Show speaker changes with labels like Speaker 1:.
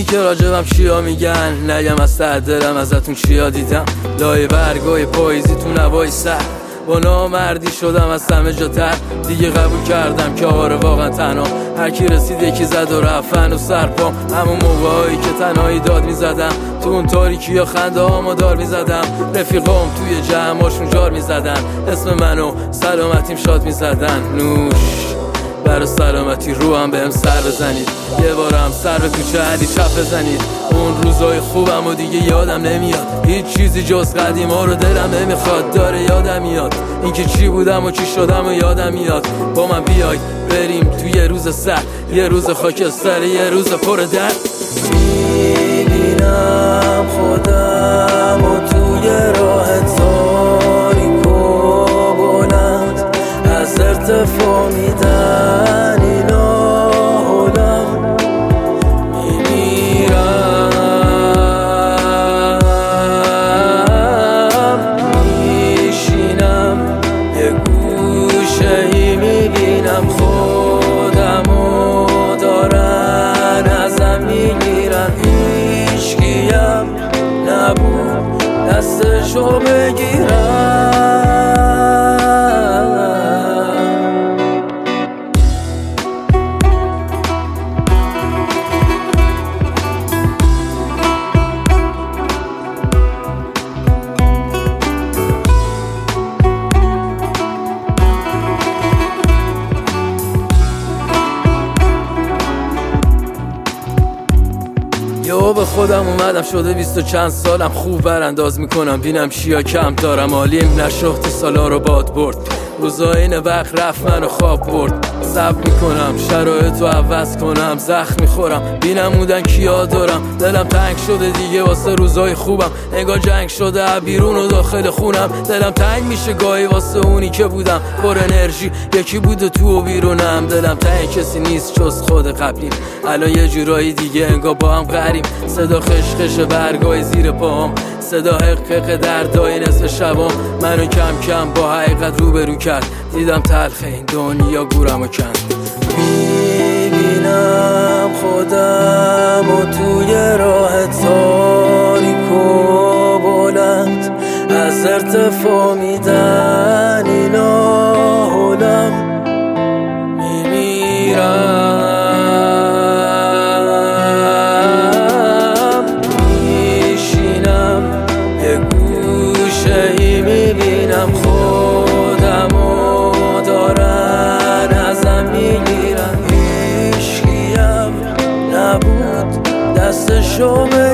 Speaker 1: که راجبم چیا میگن، نگم از ته دلم ازتون چیا دیدم. لای برگای پاییزی تو نوای سر با نامردی شدم از همه جا تر. دیگه قبول کردم که آره واقعا تنها، هر کی رسید یکی زد و رفتن و سرپام. همون موقعایی که تنهایی داد میزدم، تو اون تاریکی یا خنده هامو دار میزدم. رفیقام توی جمعاشون جار میزدن، اسم منو سلامتیم شاد میزدن. نوش برای سلامتی رو هم بهم سر بزنید، یه بارم سر به کوچه علی چپ بزنید. اون روزای خوبم و دیگه یادم نمیاد، هیچ چیزی جز قدیما رو دلم نمیخواد. داره یادم میاد اینکه چی بودم و چی شدم و یادم میاد. با من بیاید بریم توی یه روز سر، یه روز خاکستر، یه روز پر درد.
Speaker 2: میبینم خودم و توی راه تاریک و بلند، از ارتفاع میدن اینا حولم. میمیرم میشینم یه گوشه‌ای، میبینم خودم و دارن ازم میگیرن. هیچکیم نبود دستشو بگیرم.
Speaker 1: یا به خودم اومدم شده 20 و چند سالم، خوب برانداز میکنم بینم چیا کم دارم. عالیم نشختی سالا رو باد برد، روزای این وقت رفت منو خواب برد. صبر میکنم شرایطو عوض کنم، زخم میخورم بینم بودن کیا دارم. دلم تنگ شده دیگه واسه روزای خوبم، انگار جنگ شده بیرون و داخل خونم. دلم تنگ میشه گاهی واسه اونی که بودم پر انرژی، یکی بوده تو و بیرونم. دلم تنگ کسی نیست جز خود قبلیم، الان یه جورایی دیگه انگار با هم قریم. صدا خشخش برگای زیر پاهم، صدا حقق دردای نصف شبام. منو کم کم با حقیقت روبرو کرد، دیدم تلخ این دنیا گورمو کند.
Speaker 2: میبینم خودم و توی راه تاریک و بلند، از ارتفاع میدن اینا حولم. میمیرم میشینم یه گوشه‌ای، میبینم خودم و دارن ازم میگیرن. هیچکیم نبود دستشو